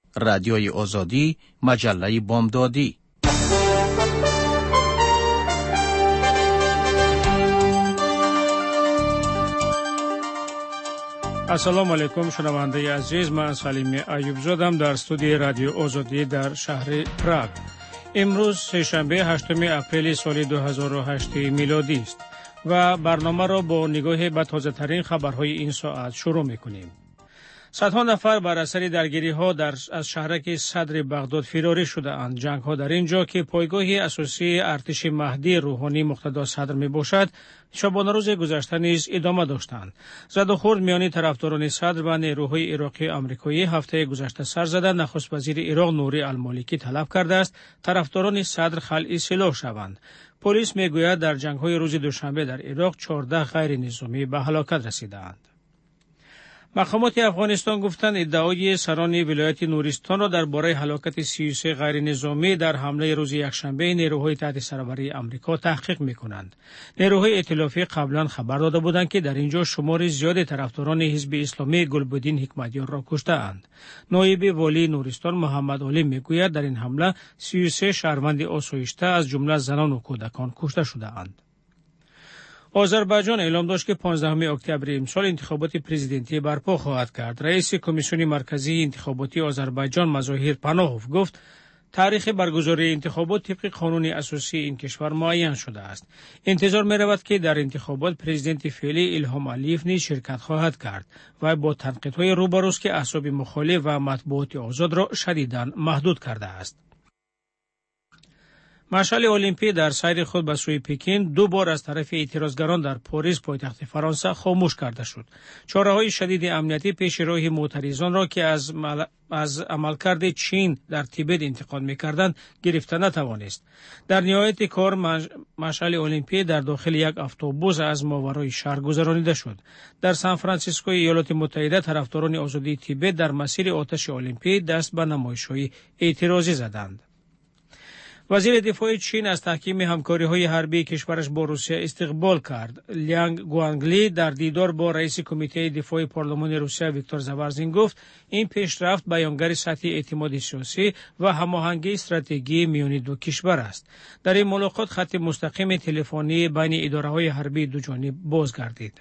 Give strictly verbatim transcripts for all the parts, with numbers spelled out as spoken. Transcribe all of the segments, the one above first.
رادیوی آزادی، مجله بامدادی. السلام علیکم شنونده عزیز، من سلیم ایوب زادم در استودیوی رادیو آزادی در شهر پراگ. امروز سه‌شنبه هشتم اپریل سال دو هزار و هشت میلادی است و برنامه را با نگاه به تازه‌ترین خبرهای این ساعت شروع می‌کنیم. صدها نفر بر اثر درگیری‌ها در از شهرک صدر بغداد فراری شده‌اند. جنگ‌ها در اینجا که پایگاه اساسی ارتش مهدی روحانی مقتدا صدر میباشد، شبانه روز گذشته نیز ادامه داشتند. زد و خورد میان طرفداران صدر و نیروهای عراقی آمریکایی هفته گذشته سر زده. نخست وزیر عراق نوری المالکی طلب کرده است طرفداران صدر خلع سلاح شوند. پلیس میگوید در جنگ‌های روز دوشنبه در عراق چهارده غیر نظامی به هلاکت رسیدند. مقامات افغانستان گفتند ادعای سران ولایت نورستان را درباره هلاکت سی و سه غیر نظامی در حمله روز یکشنبه نیروهای تحت سربری آمریکا تحقیق می‌کنند. نیروهای ائتلافی قبلا خبر داده بودند که در اینجا شمار زیاد طرفداران حزب اسلامی گلبدین حکمتیار را کشته‌اند. نایب والی نورستان محمد علی میگوید در این حمله سی و سه شهروند آسایشته از جمله زنان و کودکان کشته شده‌اند. آذربایجان اعلام داشت که پانزدهم اکتبر امسال انتخابات پرزیدنتی برپا خواهد کرد. رئیس کمیسیون مرکزی انتخاباتی آذربایجان مظاهر پناهوف گفت تاریخ برگزاری انتخابات طبق قانون اساسی این کشور معین شده است. انتظار می رود که در انتخابات پرزیدنت فعلی الهام علیف نیز شرکت خواهد کرد و با تنقیدهای روبروست که احزاب مخالف و مطبوعات آزاد را شدیداً محدود کرده است. مشعل المپی در سیر خود به سوی پکین دو بار از طرف اعتراضگران در پاریس پایتخت فرانسه خاموش کرده شد. چاره‌های شدید امنیتی پیش راه معترضان را که از مل... از عملکرد چین در تیبت انتقاد می‌کردند گرفته نتوانست. در نهایت کار مش... مشعل المپی در داخل یک اتوبوس از ماورای شهر گذرانیده شد. در سان فرانسیسکو ایالات متحده طرفداران آزادی تیبت در مسیر آتش المپی دست به نمایش‌های اعتراضی زدند. وزیر دفاع چین از تحکیم همکاری‌های حربی کشورش با روسیه استقبال کرد. لیانگ گوانگلی در دیدار با رئیس کمیته دفاع پارلمان روسیه ویکتور زاورزین گفت این پیشرفت بیانگر سطح اعتماد سیاسی و هماهنگی استراتژی میان دو کشور است. در این ملاقات خط مستقیم تلفنی بین اداره‌های حربی دو جانب بازگردید.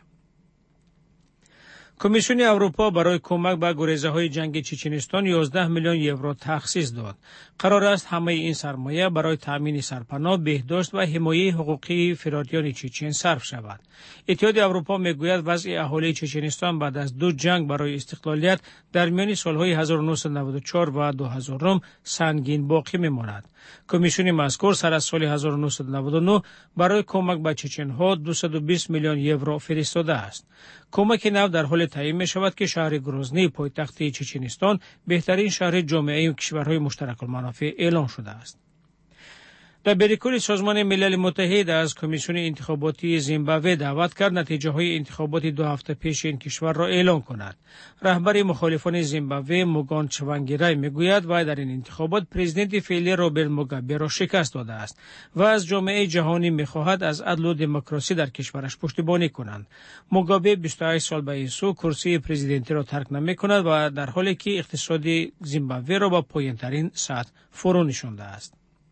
کمیسیون اروپا برای کمک به گریزه‌های جنگ چچنستان یازده میلیون یورو تخصیص داد. قرار است همه این سرمایه برای تامین سرپناه، بهداشت و حمایت حقوقی فراریان چچن صرف شود. اتحاد اروپا میگوید وضع اهالی چچنستان بعد از دو جنگ برای استقلالیت در میان سالهای هزار و نهصد و نود و چهار و دو هزار سنگین باقی میماند. کمیسیون مذکور سر از سال هزار و نهصد و نود و نه برای کمک به چچن‌ها دویست و بیست میلیون یورو فرستاده است. کمک نو در حال تعیین می شود که شهر گروزنی پایتخت چچنستان بهترین شهر جامعه کشورهای مشترک المنافع اعلام شده است. در بریکول سازمان ملل متحد از کمیسیون انتخاباتی زیمبابوه دعوت کرد نتیجه های انتخابات دو هفته پیش این کشور را اعلام کند. رهبر مخالفان زیمبابوه موگان چوانگیرای میگوید و در این انتخابات پرزیدنت فعلی روبرت موگابه را شکست داده است و از جامعه جهانی میخواهد از عدل و دموکراسی در کشورش پشتیبانی کنند. موگابه بیست و هشت سال به این سو کرسی پرزیدنتی را ترک نمیکند و در حالی که اقتصاد زیمبابوه را با پایین‌ترین سطح فرو نشانده است.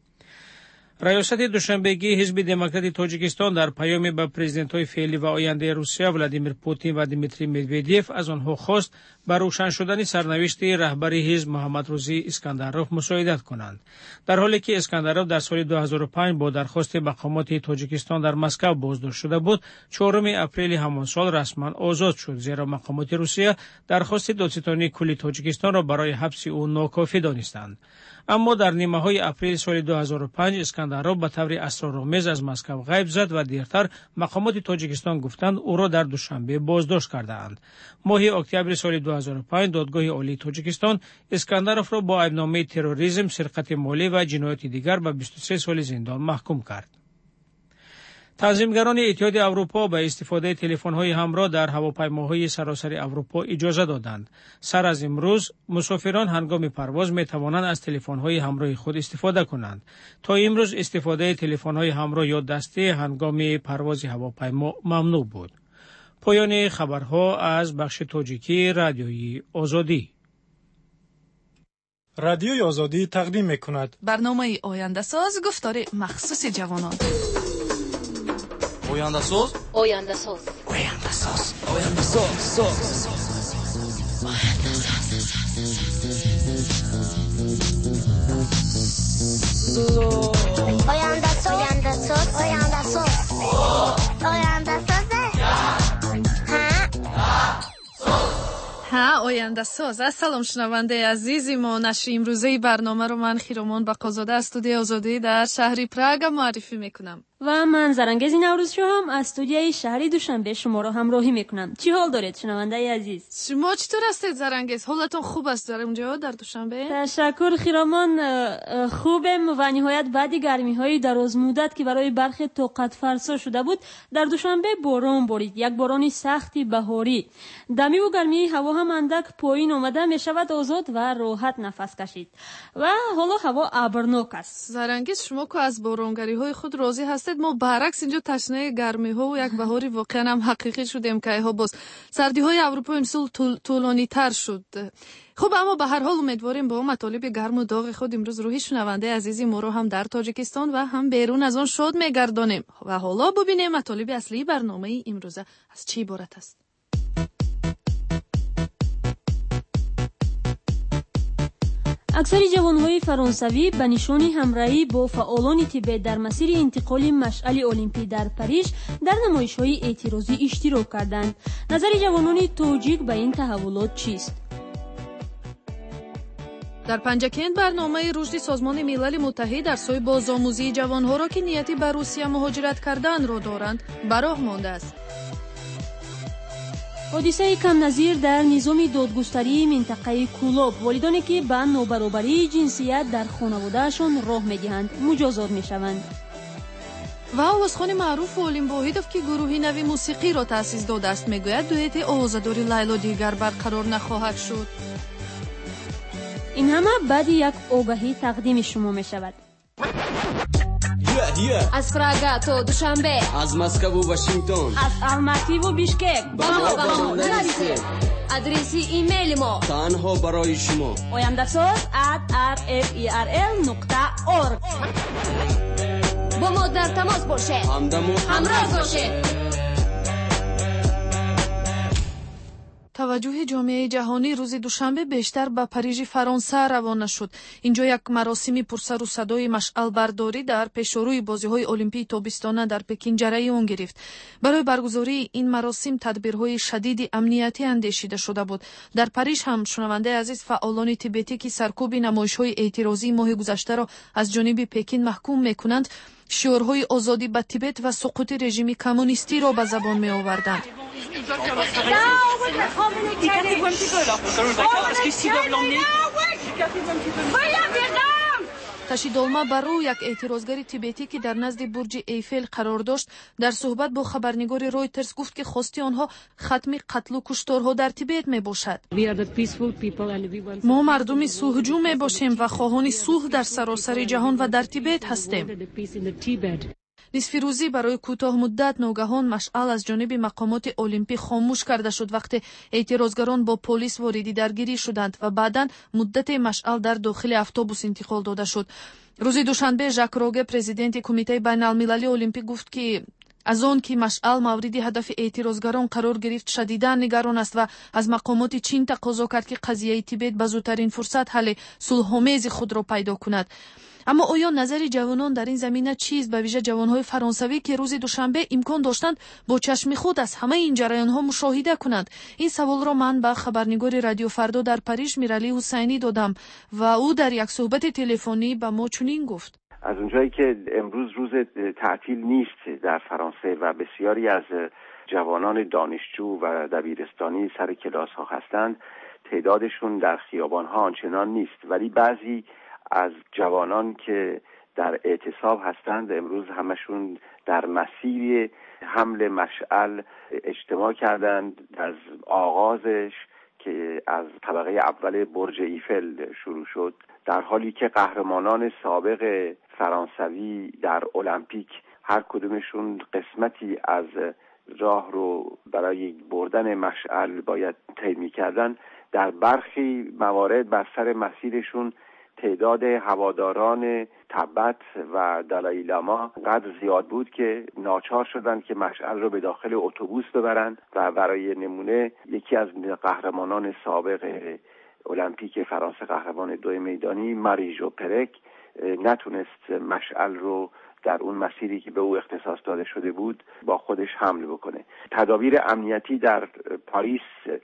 ریاست دوشنبهگی حزب دموکرات تاجیکستان در پیامی به پرزیدنت‌های فعلی و آینده روسیه ولادیمیر پوتین و دیمیتری مدودیف از آنها خواست بر روشن شدن سرنوشت رهبر حزب محمد روزی اسکندروف مساعدت کنند. در حالی که اسکندروف در سال دو هزار و پنج با درخواست مقامات تاجیکستان در مسکو بازداشت شده بود، چهارم اپریل همان سال رسما آزاد شد، زیرا مقامات روسیه درخواست دادستانی کل تاجیکستان را برای حبس او ناکافی دانستند. اما در نیمه‌های اپریل سال دو هزار و پنج اسکندروف به طور اسرارآمیز از مسکو غیب زد و دیرتر مقامات تاجیکستان گفتند او را در دوشنبه بازداشت کردند. ماه اکتبر سال دو هزار و پنج دادگاه عالی تاجیکستان اسکندروف را با ادعای تروریسم، سرقت مالی و جنایات دیگر به بیست و سه سال زندان محکوم کرد. تنظیمگران اتحاد اروپا به استفاده تلفن‌های همراه در هواپیماهای سراسر اروپا اجازه دادند. سر از امروز مسافران هنگام پرواز می توانند از تلفن‌های همراه خود استفاده کنند. تا امروز استفاده تلفن‌های همراه یا دسته هنگام پرواز هواپیما ممنوع بود. پایان خبرها از بخش تاجیکی رادیویی آزادی. رادیوی آزادی تقدیم می‌کند. برنامه آینده ساز گفتار مخصوص جوانان. آینده ساز آینده ساز آینده ساز آینده ساز آینده ساز آینده ساز آینده ساز آینده ساز ها آینده ساز. سلام شنونده عزیزی ما، نشر امروزه برنامه رو من خیرامان بقازاده از استودیو آزادی در شهر پراگ معرفی میکنم و من زرنگزی نوروزشو هم از استودیوی شهری دوشنبه شما رو همراهی میکنم. چی حال دارید شنونده عزیز؟ شما چطور هستید زرنگز؟ حالتون خوب است در اونجا در دوشنبه؟ تشکر خیرامان، خوبم و نهایت بعد گرمی های دراز مدت که برای برخی طاقت فرسا شده بود در دوشنبه باران بارید، یک باران سختی بهاری. دمی و گرمی هوا هم اندک پایین اومده، میشود آزاد و راحت نفس کشید و حالا هوا ابرناک است. زرنگز شما که از بارانگری های خود راضی هستید، ما برعکس اینجا تشنه گرمی ها و یک بهاری واقعا هم حقیقی شدیم که ها باز سردی های اروپا امسال طول، طولانی تر شد. خب اما به هر حال امیدواریم با مطالب گرم و داغ خود امروز روحی شنونده عزیزی ما رو هم در تاجیکستان و هم بیرون از آن شاد میگردانیم. و حالا ببینیم مطالب اصلی برنامه امروزه از چی عبارت است. اکثر جوانهای فرانسوی به نشان همراهی با فعالان تیبت در مسیر انتقال مشعل المپی در پاریژ در نمایش‌های اعتراضی اشتراک کردند. نظر جوانان تاجیک به این تحولات چیست؟ در پنجکند برنامه رشد سازمان ملل متحد در سوی بازآموزی جوانها را که نیتی به روسیه مهاجرت کردن را دارند براه مانده است. حادثه کم نظیر در نظام دادگستری منطقه کولاب، والدانی که به نابرابری جنسیت در خانوادهشان راه می‌دهند مجازات می‌شوند. و آوازخوان معروف علیم واحدوف که گروهی نوی موسیقی را تأسیس داده است میگوید دوئت آوازه‌داری لیلا دیگر برقرار نخواهد شد. این همه بعد یک آگهی تقدیم شما می‌شود. از پراگ تا دوشنبه، از مسکو و واشنگتن، از الماتی و بیشکک، با ما با ما نرسید. آدرس ایمیل ما تنها برای شما آینده ساز ات آر اف ای آر ال نقطه اورگ. با ما در تماس باشه، همدم و همراه باشه. توجه جامعه جهانی روز دوشنبه بیشتر به پاریژ فرانسه روانه شد. اینجا یک مراسم پرسر و صدای مشعل برداری در پیشروی بازی‌های المپی تابستانه در پکین جریان گرفت. برای برگزاری این مراسم تدبیرهای شدید امنیتی اندیشیده شده بود. در پاریژ هم شنونده عزیز فعالان تیبتی که سرکوب نمایش‌های اعتراضی ماه گذشته را از جانب پکین محکوم می‌کنند، شعارهای آزادی به تیبت و سقوط رژیم کمونیستی را به زبان می‌آوردند. تشیدالما برو یک اعتراضگر تیبتی که در نزد برج ایفل قرار داشت در صحبت با خبرنگار رویترز گفت که خواسته آنها ختم قتل و کشتارها در تیبت می باشد. ما مردم صلحجو می باشیم و خواهان صلح در سراسر جهان و در تیبت هستیم. نصف روزی برای کوتاه مدت ناگهان مشعل از جانب مقامات المپی خاموش کرده شد وقتی اعتراضگران با پلیس واردی درگیری شدند و بعداً مدت مشعل در داخل اتوبوس انتقال داده شد. روز دوشنبه ژاک روگه پرزیدنت کمیته بین‌المللی المپی گفت که از آن که مشعل مورد هدف اعتراضگران قرار گرفت شدیداً نگران است و از مقامات چین تقاضا کرد که قضیه تیبت به زودترین فرصت حل صلح‌آمیز خود را پیدا کند. اما آیا نظر جوانان در این زمینه چیست؟ به ویژه جوانهای فرانسوی که روز دوشنبه امکان داشتند با چشم خود از همه این جریان‌ها مشاهده کنند. این سوال را من به خبرنگار رادیو فردا در پاریژ میرالی حسینی دادم و او در یک صحبت تلفنی به ما چنین گفت: از اونجایی که امروز روز تعطیل نیست در فرانسه و بسیاری از جوانان دانشجو و دبیرستانی سر کلاس ها هستند، تعدادشون در خیابان ها آنچنان نیست، ولی بعضی از جوانان که در اعتصاب هستند امروز همشون در مسیر حمل مشعل اجتماع کردند از آغازش که از طبقه اول برج ایفل شروع شد، در حالی که قهرمانان سابق فرانسوی در المپیک هر کدومشون قسمتی از راه رو برای بردن مشعل باید طی می‌کردن، در برخی موارد بر سر مسیرشون تعداد هواداران تبت و دالای لاما قدر زیاد بود که ناچار شدند که مشعل رو به داخل اتوبوس ببرند و برای نمونه یکی از قهرمانان سابق المپیک فرانسه، قهرمان دو میدانی ماری ژو پرک، نتونست مشعل رو در اون مسیری که به او اختصاص داده شده بود با خودش حمل بکنه. تدابیر امنیتی در پاریس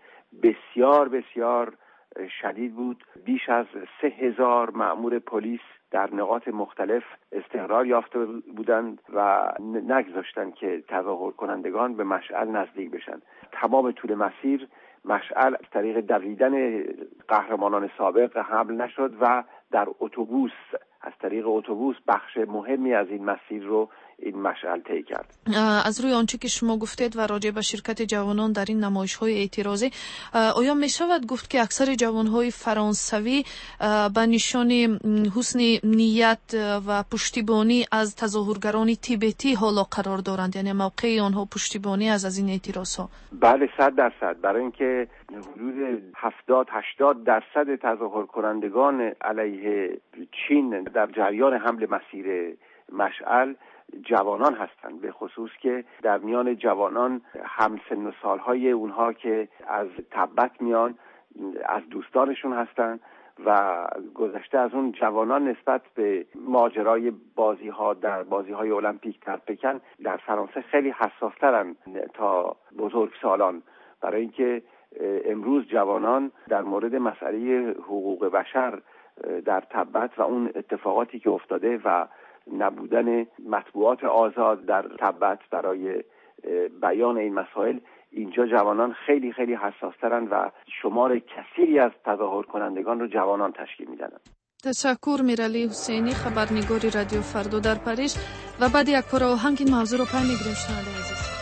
بسیار بسیار شدید بود. بیش از سه هزار مأمور پلیس در نقاط مختلف استقرار یافته بودند و نگذاشتند که تظاهر کنندگان به مشعل نزدیک بشن. تمام طول مسیر مشعل از طریق دویدن قهرمانان سابق حمل نشد و در اتوبوس از طریق اتوبوس بخش مهمی از این مسیر رو این مشعل طی کرد. از روی آنچه که شما گفتید و راجع به شرکت جوانان در این نمایش‌های اعتراضی، آیا می شود گفت که اکثر جوان‌های فرانسوی به نشان حسن نیت و پشتیبانی از تظاهرگران تیبتی حالا قرار دارند، یعنی موقع آنها پشتیبانی از از این اعتراض‌ها؟ بله، صد درصد. برای اینکه حدود هفتاد هشتاد درصد تظاهر کنندگان علیه چین در جریان حمل مسیر مشعل جوانان هستند، به خصوص که در میان جوانان همسن و سالهای اونها که از تبت میان از دوستانشون هستند و گذشته از اون جوانان نسبت به ماجرای بازی ها در بازی های المپیک در پکن در فرانسه خیلی حساسترن تا بزرگسالان، برای اینکه امروز جوانان در مورد مسئله حقوق بشر در تبت و اون اتفاقاتی که افتاده و نبودن مطبوعات آزاد در تبت برای بیان این مسائل، اینجا جوانان خیلی خیلی حساسترن و شمار کثیری از تظاهر کنندگان رو جوانان تشکیل میدن. تشکر میرعلی حسینی، خبرنگاری رادیو فردا در پاریس. و بعد یک پاره آهنگ این موضوع رو پای میگیریم. شنونده عزیز،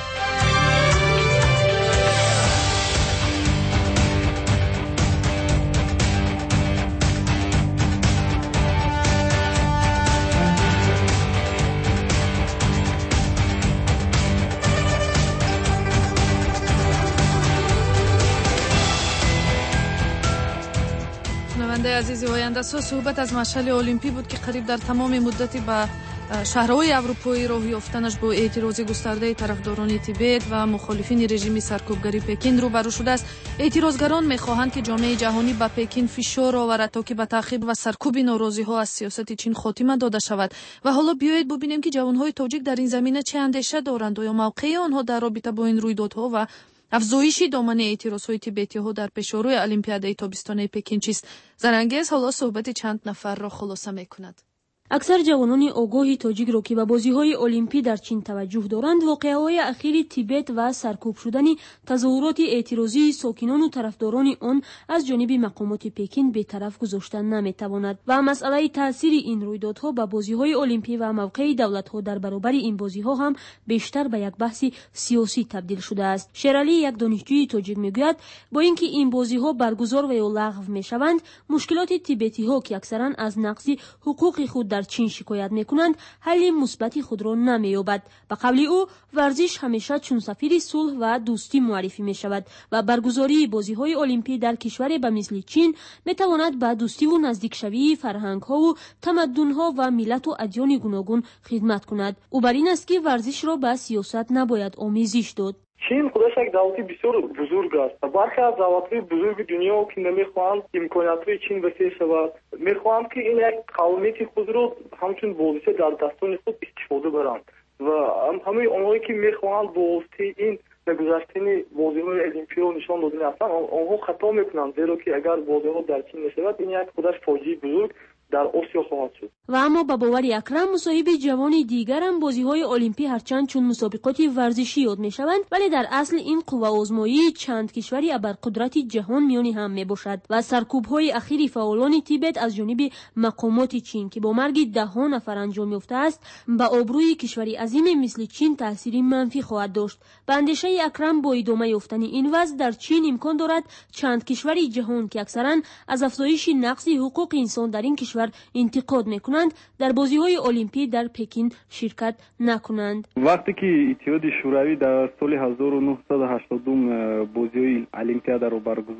عزیزی آینده سو صحبت از مشعل المپی بود که قریب در تمام مدتی با شهرهای اروپایی راه یافتنش با اعتراض گسترده طرفداران تیبت و مخالفین رژیم سرکوبگری پکین روبرو شده است. اعتراضگران می‌خواهند که جامعه جهانی به پکین فشار آورد تا که به تعقیب و سرکوب ناراضی‌ها از سیاست چین خاتمه داده شود. و حالا بیایید ببینیم که جوان‌های تاجیک در این زمینه چه اندیشه دارند و یا موقع آنها در رابطه با این رویدادها و افزایش دامنه اعتراضهای تیبتی‌ها در پیشروی المپیادهای تابستانه پکین چیست؟ زرانگیز حالا صحبت چند نفر را خلاصه می‌کند. اکثر جوانان آگاهی تاجیک را که به بازی‌های المپی در چین توجه دارند، واقعه‌های اخیر تیبت و سرکوب شدن تظاهرات اعتراضی ساکنان و طرفداران آن از جانب مقامات پکین بی‌طرف گذاشتن نمی‌تواند و مسئله تاثیر این رویدادها به بازی‌های المپی و موقع دولت‌ها در برابر این بازی‌ها هم بیشتر به یک بحث سیاسی تبدیل شده است. شیرالی، یک دانشجوی تاجیک می‌گوید با اینکه این بازی‌ها برگزار و یا لغو می‌شوند، مشکلات تیبتی‌ها که اکثراً از نقض حقوق خود در چین شکایت میکنند حل مثبتی خود را نمییابد. به قول او، ورزش همیشه چون سفیر صلح و دوستی معرفی می شود و برگزاری بازی‌های المپی در کشوری به مثل چین میتواند به دوستی و نزدیک شوی فرهنگ‌ها و تمدن‌ها و ملت و ادیان گوناگون خدمت کند. او بر این است که ورزش را به سیاست نباید آمیزش داد. چین خودش یک دولت بسیار بزرگ است. برخی از دولت‌های بزرگ دنیا که نمی‌خواهند امکانات‌های چین وسیع شود، می‌خواهند که این یک قومیت خود را همچون بازیچه در دستان خود استفاده برند و همه آنهایی که می‌خواهند با واسطه این گذشتن بازی‌های المپی رو نشان دادن هستند، آنها خطا می‌کنند، زیرا که اگر بازی‌ها در چین نشود، این یک خودش فاجعه بزرگ در آسیا خواهد شد. و اما به باور اکرم، مصاحب جوان دیگر هم بازی‌های المپی هرچند چون مسابقات ورزشی یاد می‌شوند، ولی در اصل این قوه آزمایی چند کشوری ابرقدرت جهان میان هم میباشد و سرکوب‌های اخیر فعالان تیبت از جانب مقامات چین که با مرگ ده ها نفر انجام یافته است، به آبروی کشوری عظیم مثل چین تأثیر منفی خواهد داشت. به اندیشه اکرم با ادامه یافتن این وضع در چین امکان دارد چند کشوری جهان که اکثرا از افزایش نقض حقوق انسان در این کشور انتقاد میکنند، در بازی‌های المپی در پکین شرکت نکنند. وقتی که اتحاد شوروی در سال هزار و نهصد و هشتاد و دو بازی‌های المپیاد را برگزار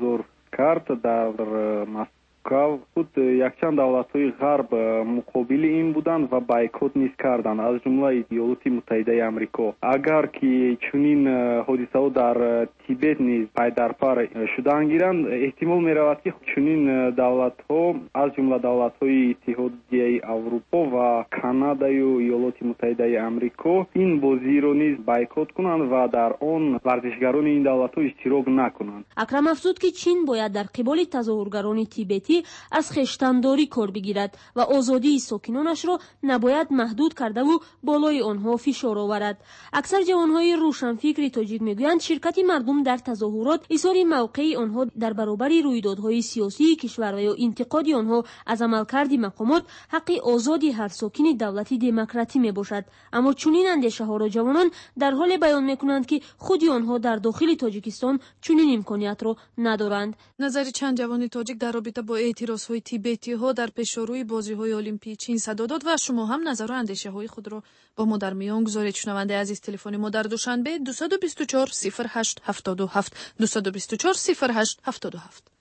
کرد. در مسکو خود یکچند دولت‌های غرب مقابل این بودند و بایکوت نیز کردند، از جمله ایالات متحده آمریکا. اگر که چنین حادثه‌ها در تیبت نیز پای در پای شدن گیرند، احتمال می‌رود که چنین دولت‌ها از جمله دولت‌های اتحادیه اروپا و کانادا و ایالات متحده آمریکا این بازی را نیز بایکوت کنند و در آن ورزشگران این دولت‌ها اشتراک نکنند. اکرم افزود که چین باید در قبال تظاهرگران تیبتی از خویشتنداری کار بگیرد و آزادی ساکنانش را نباید محدود کرده و بالای آنها فشار آورد. اکثر جوانهای روشنفکر تاجیک میگویند شرکت مردم در تظاهرات اظهار موقع آنها در برابر رویدادهای سیاسی کشور و یا انتقاد آنها از عملکرد مقامات حق آزادی هر ساکن دولت دموکراتی میباشد. اما چنین اندیشه‌ها را جوانان در حال بیان میکنند که خود آنها در داخل تاجیکستان چنین امکانیت را ندارند. نظر چند جوان تاجیک در رابطه با اعتراضهای تیبتی ها در پیشروی بازی‌های المپیک چین صدا داد و شما هم نظر و اندیشه‌های خود را با ما در میان گذارید. شنونده عزیز، تلفن ما در دوشنبه دو دو چهار صفر هشت هفت هفت دو دو چهار صفر هشت هفت هفت.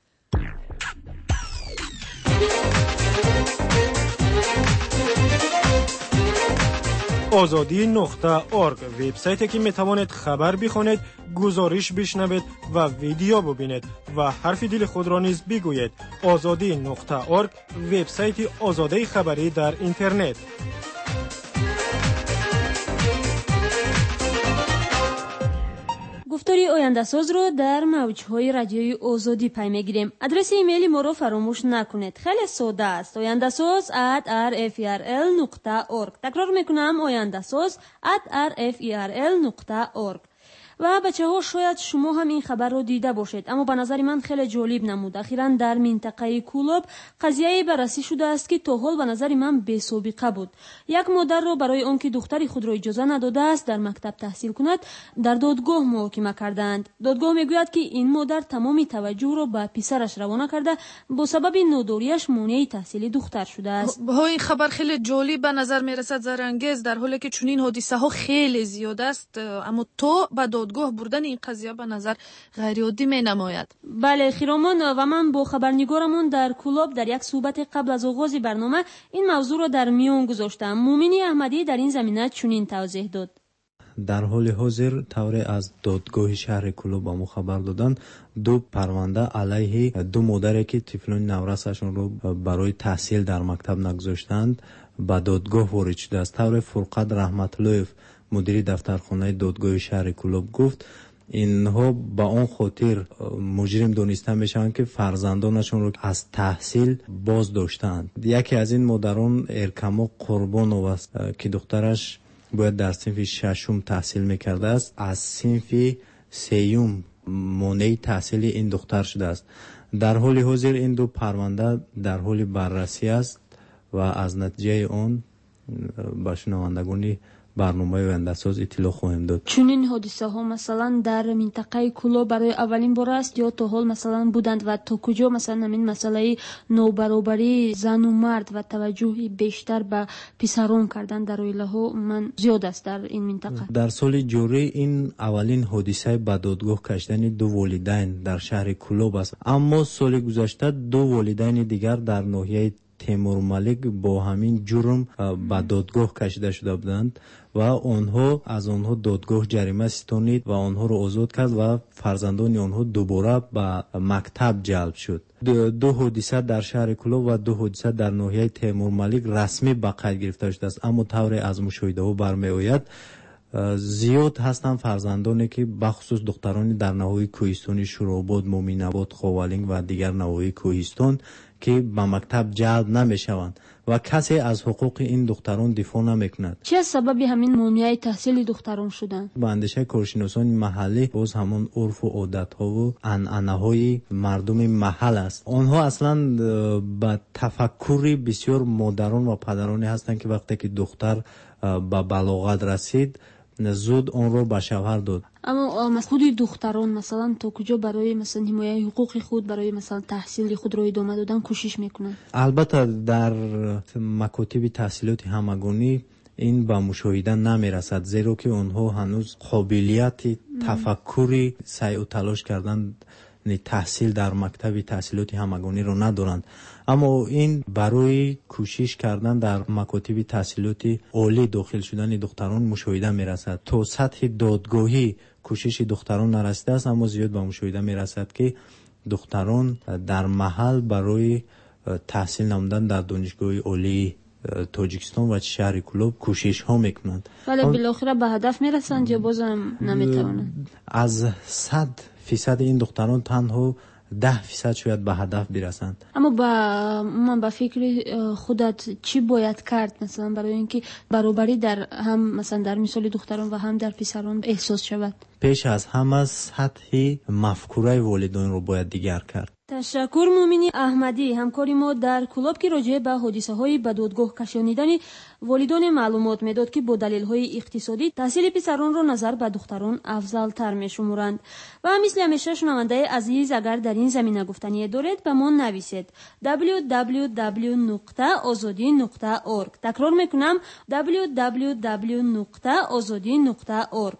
آزادی نقطه اورگ وبسایتی که میتوانید خبر بخوانید، گزارش بشنوید و ویدیو ببینید و حرف دل خود را نیز بگویید. آزادی نقطه اورگ وبسایت آزادی خبری در اینترنت. گفتاری آینده ساز رو در موجهای رادیوی آزادی پی میگیریم. آدرس ایمیل ما رو فراموش نکنید. خیلی ساده است. آینده ساز ات آر اف ای آر ال نقطه اورگ. تکرار میکنم، آینده ساز ات آر اف ای آر ال نقطه اورگ. و بچه ها شاید شما هم این خبر رو دیده باشید، اما به نظر من خیلی جالب نمود. اخیراً در منطقه کولوب قضیه بررسی شده است که تا حال به نظر من بی سابقه بود. یک مادر رو برای آنکه دختری خود را اجازه نداده است در مکتب تحصیل کند در دادگاه محاکمه کردند. دادگاه میگوید که این مادر تمام توجه را به پسرش روانه کرده با سبب ناداریش مانع تحصیل دختر شده است. ها این خبر خیلی جالب به نظر میرسد، زرنگیز، در حالی که چنین حادثه ها خیلی زیاد است، اما تو به دادگاه بردن این قضیه به نظر غیر عادی می نماید. بله خیرامان، و من با خبرنگارمون در کولوب در یک صحبت قبل از آغاز برنامه این موضوع را در میان گذاشتم. مومنی احمدی در این زمینه چنین توضیح داد. در حال حاضر طور از دادگاه شهر کولوب با ما خبر دادن دو پرونده علیه دو مادری که طفلان نورسشون رو برای تحصیل در مکتب نگذاشتند به دادگاه وارد شده است. طور فرقت رحمت‌الله مدیر دفترخانه دادگاه شهر کولوب گفت اینها با اون خاطر مجرم دانسته میشن که فرزندانشون رو از تحصیل باز داشتند. یکی از این مادران ارکما قربانوف است که دخترش باید در صنف ششم تحصیل میکرده است، از صنف سیوم مانع تحصیل این دختر شده است. در حال حاضر این دو پرونده در حال بررسی است و از نتیجه آن به شنوندگان برنامه آینده ساز اطلاع خواهیم داد. چنین حادثه ها مثلا در منطقه کولوب برای اولین بار است یا تا حال مثلا بودند و تا کجا مثلا همین مسئله نوبرابری زن و مرد و توجه بیشتر به پسران کردن در اویله ها من زیاد است در این منطقه؟ در سال جاری این اولین حادثه به دادگاه کشیدن دو والدین در شهر کولوب است، اما سال گذشته دو والدین دیگر در ناحیه تیمور ملک با همین جرم به دادگاه کشیده شده بودند و آنها از آنها دادگاه جریمه ستانید و آنها را آزاد کرد و فرزندان آنها دوباره به مکتب جلب شد. دو, دو حادثه در شهر کولوب و دو حادثه در ناحیه تیمور ملک رسمی به قید گرفته شده است، اما طور از مشاهده ها برمی آید زیاد هستند فرزندانی که بخصوص دخترانی در نواحی کوهستانی شوراباد، مومن‌آباد، خاولینگ و دیگر نواحی کوهستان که به مکتب جلب نمیشوند و کسی از حقوق این دختران دفاع نمیکند. چه سببی همین مانع تحصیل دختران شدن؟ با اندیشه کارشناسان محلی باز همون عرف و عادت ها و عنعنه های مردم محل است. آنها اصلا به تفکری بسیار مادران و پدرانی هستند که وقتی که دختر به بلاغت رسید زود آن را به شوهر داد. اما خود دختران مثلا تا کجا برای مثلا حمایت حقوق خود، برای مثلا تحصیل خود را ادامه دادن کوشش میکنن؟ البته در مکاتب تحصیلات همگانی این به مشاهده نمیرسد، زیرا که آنها هنوز قابلیت تفکری سعی و تلاش کردن تحصیل در مکتب تحصیلات همگانی رو ندارند، اما این برای کوشش کردن در مکاتب تحصیلات عالی داخل شدن دختران مشاهده میرسد. تا سطح دادگاهی کوشش دختران نرسیده است، اما زیاد به مشاهده میرسد که دختران در محل برای تحصیل نمودن در دانشگاه عالی تاجیکستان و شهر کلوب کوشش ها میکنند، ولی بالاخره به هدف میرسند یا بازم نمیتوانند؟ از صد فیصد این دختران تنها ده فیصد شاید به هدف برسند. اما با من به فکر خودت چی باید کرد مثلا برای اینکه برابری در هم مثلا در مثال دختران و هم در پسران احساس شود؟ پیش از همه سطح مفکوره والدین رو باید دیگر کرد. تشکر. مومنی احمدی همکاری ما در کلوب که راجع به حادثه های به دادگاه کشانیدن والدان معلومات میداد که با دلیل های اقتصادی تحصیل پسران را نظر به دختران افضل تر می شمارند. و مثل همیشه شنونده عزیز اگر در این زمینه گفتنی دارید به ما نویسید دبلیو دبلیو دبلیو نقطه آزادی نقطه اورگ. تکرار میکنم دبلیو دبلیو دبلیو نقطه آزادی نقطه اورگ.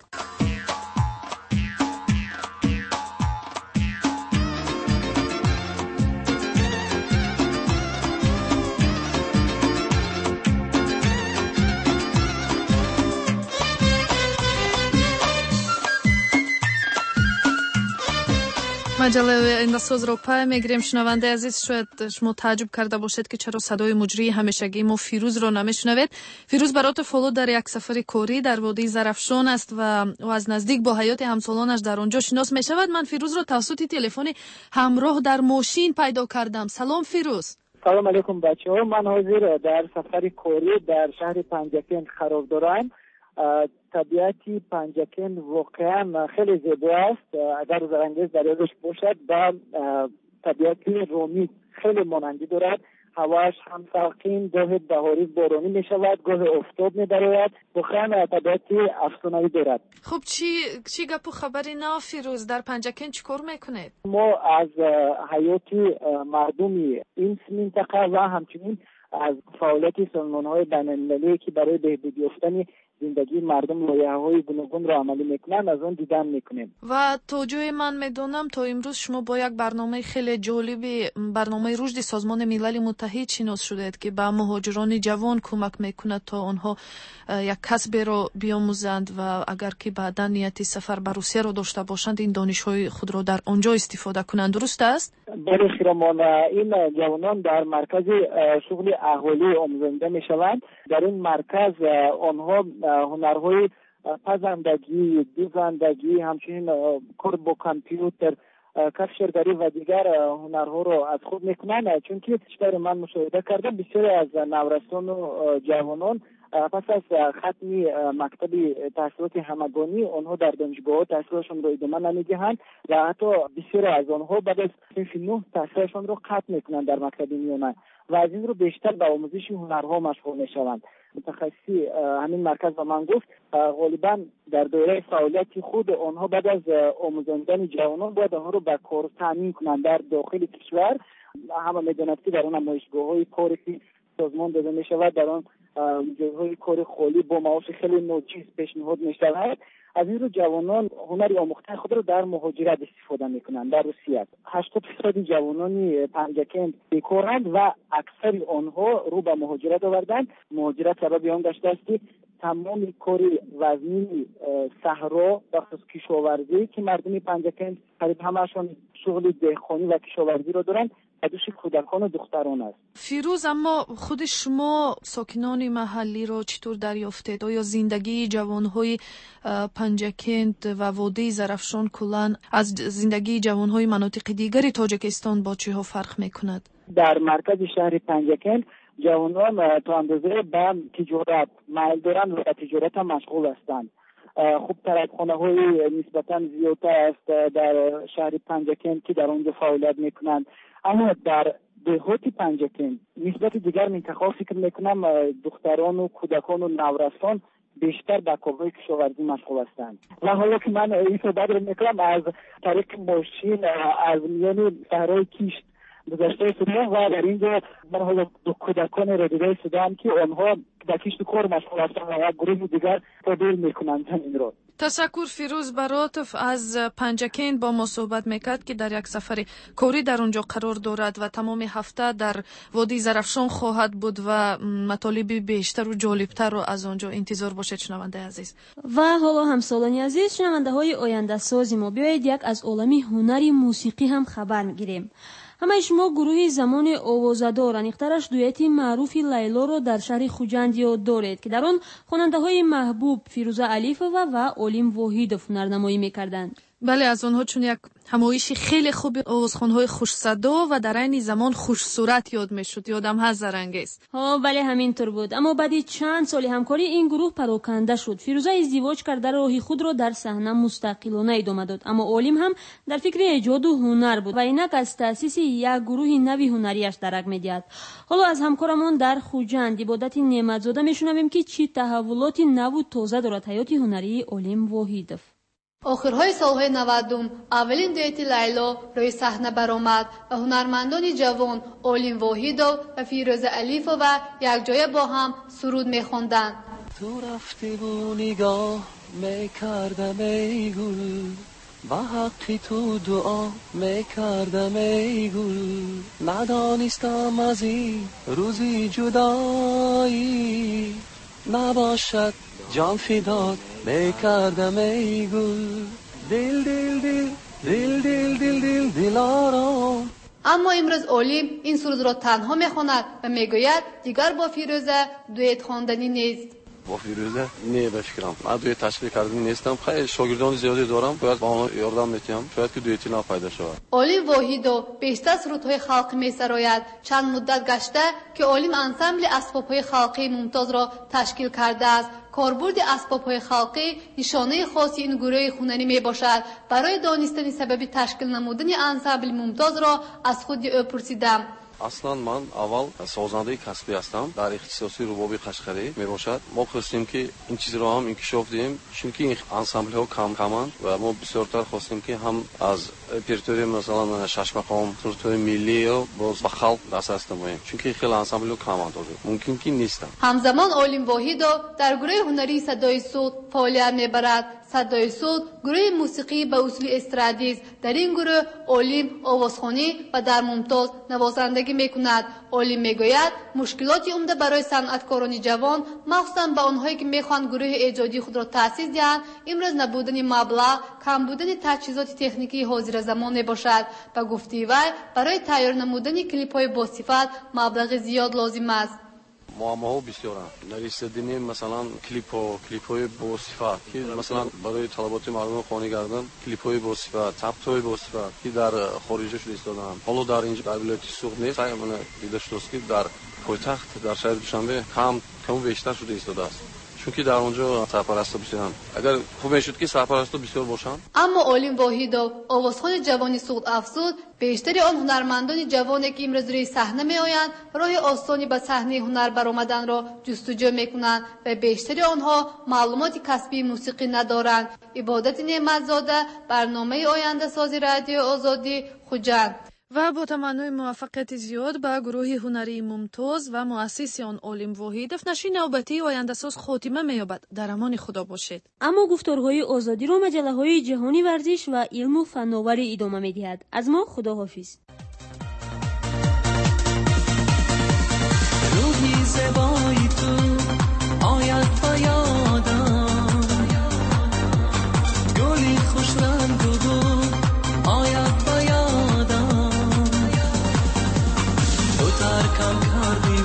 مجله اندساز رو پای میگیریم. شنونده عزیز شاید شما تعجب کرده باشید که چرا صدای مجری همیشگی ما فیروز رو نمیشنوید. فیروز برات فولو در یک سفر کاری در وادی زرافشان است و او از نزدیک با حیات همسالانش در آنجا شناس می شود. من فیروز رو توسط تلفن همراه در ماشین پیدا کردم. سلام فیروز. سلام علیکم بچه‌ها. من حاضر در سفر کاری در شهر پنجکن قرار دارم. طبیعتی پنجکن واقعا خیلی زیبا است. اگر زرنگیز در یادش باشد و طبیعتی رومی خیلی مانندی دارد. هواش هم ساکن، گاه بهاری بارانی می شود، گاه آفتاب می درآید. واقعا طبیعتی افسانه‌ای دارد. خب چی چی گپ و خبری نه فیروز؟ در پنجکن چیکار میکنید؟ ما از حیات مردمی این منطقه و همچنین از فعالیت سازمان‌های بین‌المللی که برای بهبود یافتن زندگی مردم لایحه‌های گوناگون را عملی میکنن از آن دیدن میکنیم. و تا جای من میدونم تا امروز شما با یک برنامه خیلی جالبی، برنامه رشد سازمان ملل متحد شناس شدید که به مهاجران جوان کمک میکنه تا آنها یک کسب را بیاموزند و اگر که بعدا نیت سفر به روسیه را داشته باشند این دانش‌های خود را در آنجا استفاده کنند. درست است؟ بله خیرمان، این جوانان در مرکز شغل اهالی آموزنده میشوند. در این مرکز آنها هنرهای پزندگی، دوزندگی، همچنین کار با کامپیوتر، کفشرگری و دیگر هنرها را از خود میکنند. چون که بیشتر من مشاهده کردم بسیاری از نورستان و جوانان پس از ختم مکتب تحصیلات همگانی آنها در دانشگاه تحصیلشان را ادامه نمیدهند و حتی بسیاری از آنها بعد از صنف نه تحصیلشان را ختم میکنند در مکتب میانه و از این رو بیشتر به آموزش هنرها مشغول میشوند. متخصصی همین مرکز به من گفت غالبا در دوره فعالیت خود آنها بعد از آموزاندن جوانان باید آنها رو به کار تامین کنند در داخل کشور. همه میدانند که در آن نمایشگاه‌های کاری که سازمان داده می شود در آن جایهای کار خالی با معاش خیلی ناچیز پیشنهاد می شود. از این رو جوانان هنری آموخته خود را در مهاجرت استفاده می کنند. در روسیه هشتاد درصد جوانان پنجکن بیکارند و اکثر آنها رو به مهاجرت آوردند. مهاجرت سبب آن گشته است که تمام کار وزنی صحرا و خصوص کشاورزی که مردم پنجکن قریب همه‌شان شغل دهقانی و کشاورزی را دارند دوش کودکان و دختران است. فیروز، اما خود شما ساکنان محلی را چطور دریافتید؟ آیا زندگی جوانهای پنجکند و وادی زرافشان کلاً از زندگی جوانهای مناطق دیگری تاجیکستان با چه ها فرق میکند؟ در مرکز شهر پنجکند جوانان تا اندازه به تجارت میل دارند و تجارت هم مشغول هستند. خوب طرفخانه های نسبتاً زیادتر است در شهر پنجکند که در آنجا فعالیت میکنند. اما در دهات پنجکن نسبت دیگر منطقه‌ها فکر میکنم دختران و کودکان و نورستان بیشتر به کارهای کشاورزی مشغول هستند. و حالا که من این صحبت رو میکنم از طریق ماشین از میان صحرای کیشت گذشته شدم و در اینجا من حالا دو کودکان را دیده شدم که آنها با کشت کار مشغول هستند و یک گروه دیگر تدبیر میکنند این را. تشکر فیروز براتف از پنجکین با ما صحبت میکرد که در یک سفر کاری در اونجا قرار دارد و تمام هفته در وادی زرافشان خواهد بود و مطالب بیشتر و جالبتر رو از اونجا انتظار باشید شنونده عزیز. و حالا همسالانی عزیز، شنونده های آینده سازی ما، بیایید یک از عالم هنری موسیقی هم خبر میگیریم. همه شما گروه زمان آوازدار انیخترش دویتی معروفی لیلا رو در شهر خوجند یاد دارید که در آن خواننده های محبوب فیروزه علیفова و اولیم واحیدوف هنرنمایی میکردند. بله، از آنها چون یک همایشی خیلی خوب آوازخوان‌های خوش صدا و در عین زمان خوش صورت یاد میشد. یادم هست زرنگیز. ها بله همینطور بود. اما بعد چند سال همکاری این گروه پراکنده شد. فیروزه ازدواج کرد، در راه خود را در صحنه مستقلانه ادامه داد. اما اولیم هم در فکر ایجاد و هنر بود و اینک از تأسیس یک گروه نوی هنریش درک می‌دهد. حالا از همکارمون در خوجند عبادت نعمتزاده میشنویم که چی تحولاتی نو و تازه دارد حیات هنری اولیم واحیدوف. آخرهای سالهای نودم اولین دویت لیلا روی صحنه برآمد و هنرمندان جوان اولیم واحیدوف و فیروزه علیفova یک جای با هم سرود می‌خواندند. تو رفتی و نگاه میکردم ای گل، با حقی تو دعا میکردم ای گل، ندانستم از این روزی جدایی نباشد جان فدات میکردم ای گل، دل دل دل دل دل دل دل دل آرام. اما امروز اولیم این سرود را تنها میخواند و میگوید دیگر با فیروزه دویت خواندنی نیست. با فیروزه نمی‌فکرم. من دویت تشکیل کردنی نیستم. خیلی شاگردان زیادی دارم. باید با آنها یاردم میتونم. شاید که دویتی نپیدا شود. اولیم واحیدوف بیشتر سرودهای خلقی میسراید. چند مدت گشته که اولیم انسامبل اسباب‌های خلقی ممتاز را تشکیل کرده است. کاربرد اسباب‌های خلقی نشانه خاصی این گروه هنری میباشد. برای دانستن سبب تشکیل نمودن انسامبل ممتاز را از خود او پرسیدم. اصلا من اول سازنده کسبی هستم. در اختصاصی ربابی قشقری میباشد. ما خواستیم که این چیز را هم انکشاف دهیم، چون این انسامبل ها کم کمند و ما بسیارتر خواستیم که هم از رپرتوری مثلا شش مقام رپرتوری ملی و باز به خلق دست نماییم، چون خیلی انسامبل ها کمند ممکن که نیستن. همزمان اولیم واحیدوف در گروه هنری صدای صوت فعالیت میبرد. صدای صوت گروه موسیقی به اصول استرادی است. در این گروه اولیم آوازخوانی و در ممتاز نوازندگی میکند. اولیم میگوید مشکلاتی عمده برای صنعتکاران جوان، مخصوصا به آنهایی که میخواهند گروه ایجادی خود را تأسیس دهند، امروز نبودن مبلغ، کم بودن تجهیزات تکنیکی حاضر زمان میباشد. به گفته وی برای تیار نمودن کلیپ های با صفت مبلغ زیاد لازم است. معما بسیارند. نرسیدنی مثلا کلیپ ها کلیپ های با صفت که مثلا برای طلبات مردم خانه گردن کلیپ های با صفت، ثبت های با صفت که در خارج شده استادن. حالا در اینجا در ولایت سوق نیست. من دیده شده است که در پایتخت در شهر دوشنبه کم کم بیشتر شده استاده است. چون که در اونجا سرپرستا بسیارند. اگر خوب میشد که سرپرستا بسیار باشند. اما اولیم واحیدوف آوازخوان جوانی سوق افزود، بیشتری آن هنرمندان جوانی که امروز روی صحنه میآیند راه آسانی به صحنه هنر برآمدن را جستجو میکنند و بیشتری آنها معلومات کسبی موسیقی ندارند. عبادت نعمتزاده، برنامه آینده سازی رادیو آزادی، خوجند. و با تمنای موفقیت زیاد به گروه هنری ممتاز و مؤسس آن اولیم واحیدوف، نشر نوبتی آینده ساز خاتمه می‌یابد. در امان خدا باشید. اما گفتارهای آزادی را مجله‌های جهانی ورزش و علم و فناوری ادامه می‌دهد. از ما خداحافظ. روحی زیبای تو آید به یادم، گلی خوش رنگ و بو آید به یادم، تو ترکم کردی